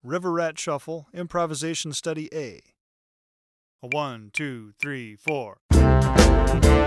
River Rat Shuffle, Improvisation Study A. A 1, 2, 3, 4.